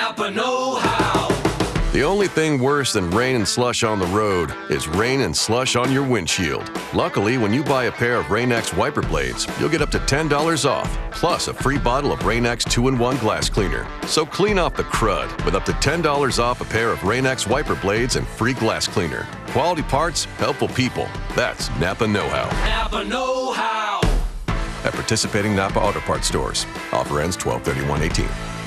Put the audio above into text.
Napa know-how. The only thing worse than rain and slush on the road is rain and slush on your windshield. Luckily, when you buy a pair of Rain-X wiper blades, you'll get up to $10 off, plus a free bottle of Rain-X 2-in-1 glass cleaner. So clean off the crud with up to $10 off a pair of Rain-X wiper blades and free glass cleaner. Quality parts, helpful people. That's Napa know-how. Napa know-how. At participating Napa Auto Parts stores. Offer ends 12/31/18.